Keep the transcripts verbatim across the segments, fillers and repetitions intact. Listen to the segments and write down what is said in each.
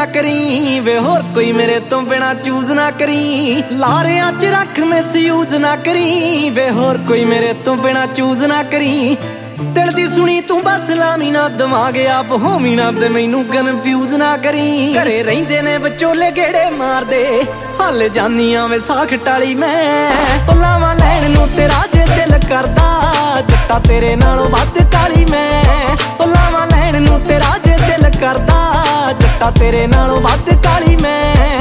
ना करी वे, होर कोई मेरे तो बिना चूज ना करी। लारियां च रख मिसयूज ना करी वे, होर कोई मेरे तो बिना चूज ना करी। दिल दी सुनी तू बस लामी ना, दिमाग आप होमी ना ते मैनू कन्फ्यूज ना करी। घरे रहिंदे ने विचोले गेड़े मार दे, हल जानियां वे साख टाली मैं। लावां लैण नूं तेरा जे दिल करदा, जट्टा तेरे नालों वध काली मैं। लावां लैण नूं तेरा जे दिल करदा, जट्टा तेरे नालों वध काली मैं।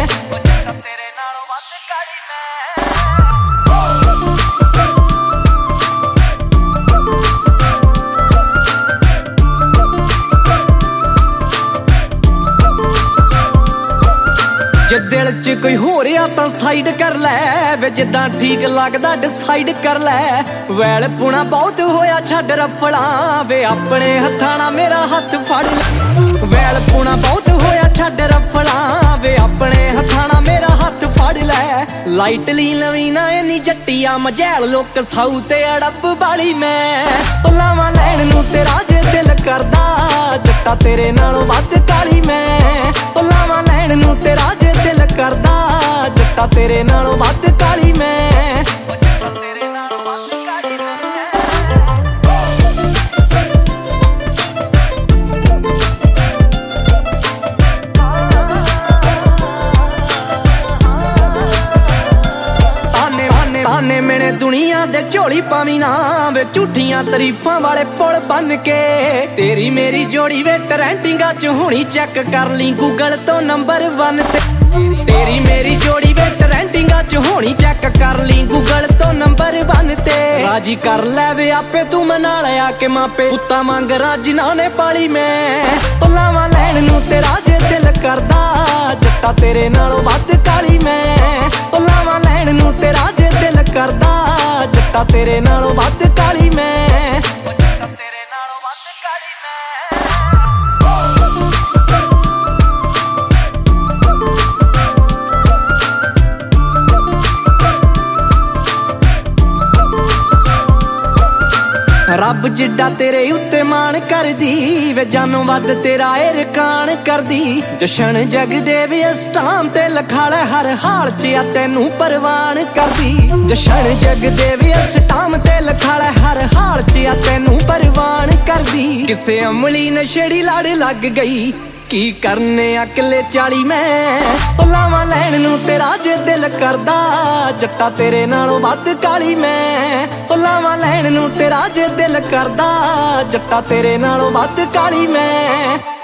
जे दिल च कोई हो रहा तां साइड कर लै वे, जिद्दां ठीक लगदा डिसाइड कर लै। वैल पुणा बहुत होया छड्ड रफड़ा वे, अपने हत्थां नाल मेरा हत्थ फड़ लै। वैल पुणा बहुत होया छड्ड रफड़ा वे, अपने हत्थां नाल मेरा हत्थ फड़ लै। लाइटली लवी ना इन्नी जट्टिया मजैल लोक साऊ ते अड़ब वाली मैं। लावां लैण नूं तेरा जे दिल करदा, जट्टा तेरे नालों वध काली मैं। लावां लैण नूं तेरा जे दिल करदा, जट्टा तेरे नालों वध काली मैं। ताने मेने दुनिया दे झोली पावी ना वे, झूठियां तरीफां वाले पुल बन के। तेरी मेरी जोड़ी वे ट्रेंडिंगां च होनी, चेक कर ली गूगल तो नंबर वन ते। तेरी मेरी जोड़ी वे ट्रेंडिंगां च होनी, चेक कर ली गूगल तो नंबर वन ते। राजी कर लै वे आपे तू मना लिया के मापे, पुत्ता मंग राजी नाने पाली मैं। लावां लैण नूं तेरा जे दिल करदा, जट्टा तेरे नालों वध काली मैं। लावां लैण नूं तेरा जे दिल करदा, जट्टा तेरे नालों वध काली मैं। रब जिड्डा तेरे उत्ते मान कर दी वे, जानों वध तेरा इरकान कर दी। जशन जगदेव इस टाम ते लखाले हर हाल च तेनू परवान कर दी। जशन जगदेव इस टाम ते लखाले हर हाल च तेनू परवान कर दी। किसे अमली नशेड़ी लड़ लग गई, की करने अकले चाली मैं। लावां लैण नूं तेरा जे दिल करदा, जट्टा तेरे नालों वध काली मैं। लावां लैण नूं तेरा जे दिल करदा, जट्टा तेरे नालों वध काली मैं।